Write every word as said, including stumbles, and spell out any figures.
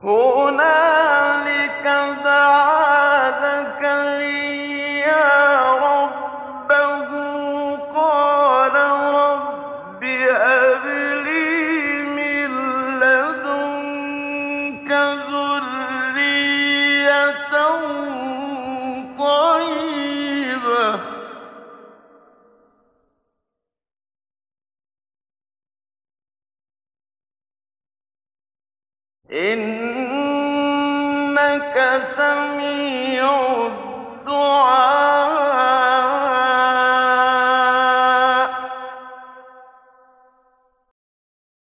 هُنَالِكَ دَعَا زَكَرِيَّا رَبَّهُ قَالَ رَبِّ هَبْ لِي مِن لَّدُنكَ ذُرِّيَّةً طَيِّبَةً ۖ إِنَّكَ سَمِيعُ الدُّعَاءِ